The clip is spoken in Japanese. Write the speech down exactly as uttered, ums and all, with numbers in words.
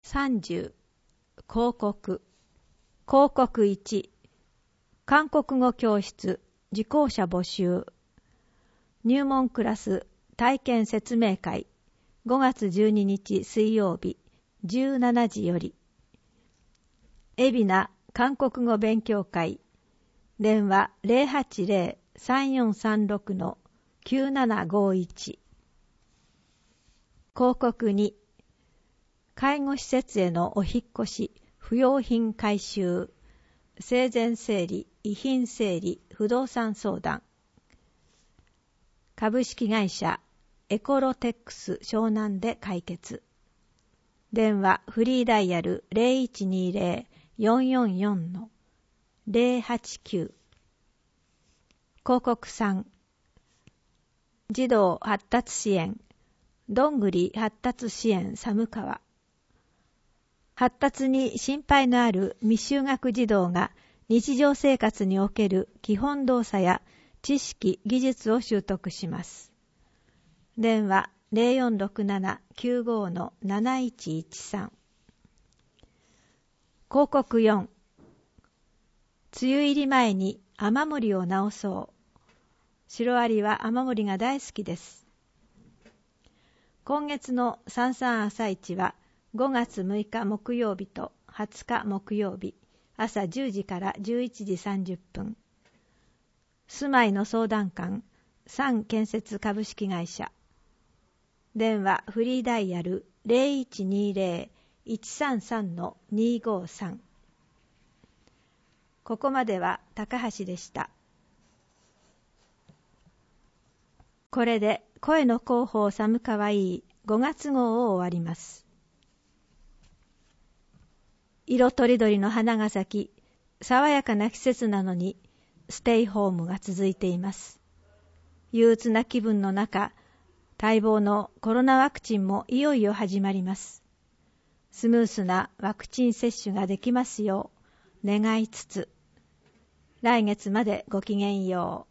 さんじゅう広告広告いち韓国語教室受講者募集入門クラス体験説明会ごがつじゅうににち水曜日じゅうしちじより海老名韓国語勉強会電話 ゼロはちゼロ さんよんさんろく きゅうななごいち 広告に介護施設へのお引っ越し不用品回収生前整理遺品整理不動産相談株式会社エコロテックス湘南で解決電話フリーダイヤル ゼロいちにゼロ よんよんよん ゼロはちきゅう 広告さん児童発達支援どんぐり発達支援寒川発達に心配のある未就学児童が日常生活における基本動作や知識、技術を習得します。電話 ゼロよんろくなな きゅうご なないちいちさん 広告よん梅雨入り前に雨漏りを直そうシロアリは雨漏りが大好きです。今月のさんさん朝市はごがつむいか木曜日とはつか木曜日朝じゅうじからじゅういちじさんじゅっぷん住まいの相談官サン建設株式会社電話フリーダイヤル ゼロいちにゼロ いちさんさん にごさん ここまでは高橋でした。これで声の広報寒かわいいごがつ号を終わります。色とりどりの花が咲き、爽やかな季節なのにステイホームが続いています。憂鬱な気分の中、待望のコロナワクチンもいよいよ始まります。スムースなワクチン接種ができますよう願いつつ、来月までごきげんよう。